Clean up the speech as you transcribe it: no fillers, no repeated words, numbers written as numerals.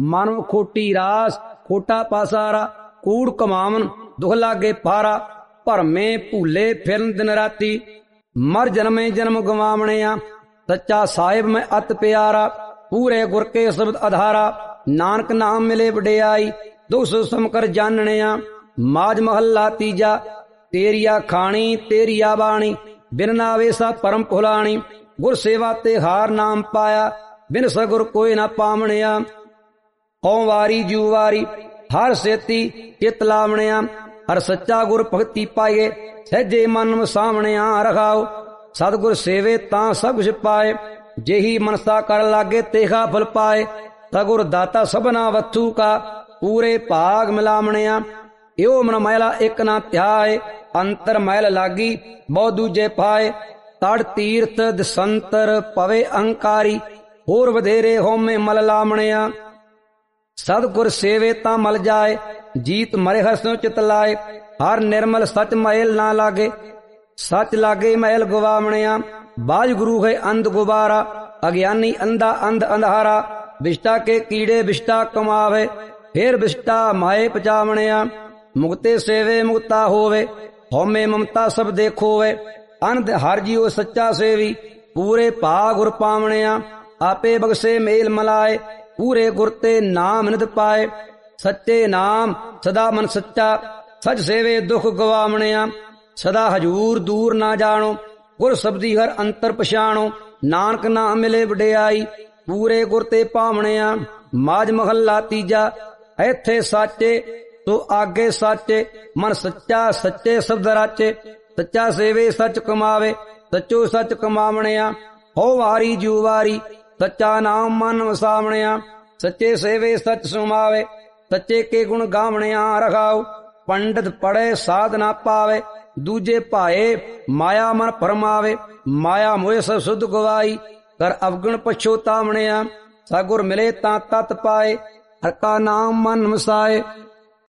ਮਨ ਖੋਟੀ ਰਾਸ ਖੋਟਾ ਪਾਸਾਰਾ, ਕੂੜ ਕਮਾਵਨ ਦੁਖ ਲਾਗੇ ਪਾਰਾ, ਭਰਮੇ ਭੂਲੇ ਫਿਰਨ ਦਿਨ ਰਾਤੀ, ਮਰ ਜਨਮੇ ਜਨਮ ਗਵਾਵਣਿਆ, ਸੱਚਾ ਸਾਹਿਬ ਮੈਂ ਅਤ ਪਿਆਰਾ, ਪੂਰੇ ਗੁਰ ਕੇ ਸ਼ਬਦ ਆਧਾਰਾ, ਨਾਨਕ ਨਾਮ ਮਿਲੇ ਵਡਿਆਈ, ਦੁਖ ਸਮ ਕਰ ਜਾਣਣਿਆ। ਮਾਜ ਮਹੱਲਾ ਤੀਜਾ। ਤੇਰੀਆ ਖਾਣੀ ਤੇਰੀਆ ਬਾਣੀ, ਬਿਨ ਨਾਵੇ ਸਾ ਪਰਮ ਭੁਲਾਣੀ, ਗੁਰ ਸੇਵਾ ਤੇ ਹਾਰ ਨਾਮ ਪਾਇਆ, ਬਿਨ ਸਗੁਰ ਕੋਈ ਨਾ ਪਾਵਣਿਆ। ਹਉ ਵਾਰੀ ਜੂ ਵਾਰੀ ਹਰ ਸੇਤੀ ਚਿਤ ਲਾਵਣਿਆ, ਹਰ ਸੱਚਾ ਗੁਰ ਭਗਤੀ ਪਾਈਏ, ਸਹਿਜੇ ਮਨ ਵਸਾਵਣਿਆ। ਰਖਾਓ ਸਤਿਗੁਰ ਸੇਵੇ ਤਾਂ ਸਭ ਕੁਛ ਪਾਏ, ਜਿਹੀ ਮਨਸਾ ਕਰ ਲਾਗੇ ਤੇਹਾ ਫਲ ਪਾਏ। ਸਗੁਰ ਦਾਤਾ ਸਭਨਾ ਵਸਤੂ ਕਾ, ਪੂਰੇ ਭਾਗ ਮਿਲਾਵਣਿਆ। ਇਹੋ ਮਨ ਮੈਲਾ ਇੱਕ ਨਾ ਧਿਆਏ, ਅੰਤਰ ਮੈਲ ਲਾਗੀ ਬਹੁ ਦੂਜੇ ਪਾਏ। ਤੜ ਤੀਰਥ ਦਸੰਤਰ ਪਵੇ ਅਹੰਕਾਰੀ, ਹੋਰ ਵਧੇਰੇ ਹੋਮੇ ਮਲ ਲਾਵਣਿਆ। ਸਤਿਗੁਰ ਸੇਵੇ ਤਾਂ ਮਲ ਜਾਏ, ਜੀਤ ਮਰੇ ਹਸਨੋਂ ਚਿਤ ਲਾਏ। ਹਰ ਨਿਰਮਲ ਸਚ ਮੈਲ ਨਾ ਲਾਗੇ, ਸਚ ਲਾਗੇ ਮੈਲ ਗਵਾਵਣਿਆ। ਬਾਜ ਗੁਰੂ ਹੈ ਅੰਧ ਗੁਬਾਰਾ, ਅਗਿਆਨੀ ਅੰਧਾ ਅੰਧ ਅੰਧਾਰਾ। ਵਿਸ਼ਟਾ ਕੇ ਕੀੜੇ ਵਿਸ਼ਟਾ ਕਮਾਵੇ, ਫੇਰ ਵਿਸ਼ਟਾ ਮਾਏ ਪਚਾਵਣਿਆ। ਮੁਕਤੇ ਸੇਵੇ ਮੁਕਤਾ ਹੋਵੇ, ਹਉਮੈ ਮਮਤਾ ਸਭ ਦੇਖੋਵੇ। ਅਨੰਦ ਹਰ ਜੀਉ ਸੱਚਾ ਸੇਵੀ, ਪੂਰੇ ਭਾ ਗੁਰ ਪਾਵਣਿਆ। ਆਪੇ ਬਖਸ਼ੇ ਮੇਲ ਮਲਾਏ, ਪੂਰੇ ਗੁਰ ਤੇ ਨਾਮ ਨਿਤ ਪਾਏ। ਸੱਚੇ ਨਾਮ ਸਦਾ ਮਨ ਸੱਚਾ, ਸਚ ਸੇਵੇ ਦੁਖ ਗਵਾਵਣਿਆ। ਸਦਾ ਹਜੂਰ ਦੂਰ ਨਾ ਜਾਣੋ, ਗੁਰ ਸਬਦੀ ਹਰ ਅੰਤਰ ਪਛਾਣੋ। ਨਾਨਕ ਨਾਮ ਮਿਲੇ ਵਡਿਆਈ, ਪੂਰੇ ਗੁਰ ਤੇ ਪਾਵਣਿਆ। ਮਾਜ ਮਹੱਲਾ ਤੀਜਾ। ਇੱਥੇ ਸਾਚੇ ਤੋ ਆਗੇ ਸਾਚੇ, ਮਨ ਸੱਚਾ ਸੱਚੇ ਸ਼ਬਦ ਰਾਚੇ। ਸੱਚਾ ਸੇਵੇ ਸੱਚ ਕਮਾਵੇ, ਸੱਚੋ ਸੱਚ ਕਮਾਵਣਿਆ। ਹੋ ਵਾਰੀ ਜੂ ਵਾਰੀ ਸੱਚਾ ਨਾਮ ਮਨ ਵਸਾਵਣਿਆ। ਸੱਚੇ ਸੇਵੇ ਸੱਚ ਸੁਮਾਵੇ, ਸੱਚੇ ਕੇ ਗੁਣ ਗਾਵਣਿਆ। ਰਖਾਓ ਪੰਡਤ ਪੜੇ ਸਾਧ ਨਾ ਪਾਵੇ, ਦੂਜੇ ਭਾਏ ਮਾਇਆ ਮਨ ਭਰਮਾਵੇ। ਮਾਇਆ ਮੋਹ ਸਭ ਸੁਧ ਗਵਾਈ, ਕਰ ਅਵਗੁਣ ਪਛੋਤਾਵਣਿਆ। ਸਗੁਰ ਮਿਲੇ ਤਾਂ ਤਤ ਪਾਏ, ਹਰ ਕਾ ਨਾਮ ਮਨ ਵਸਾਏ।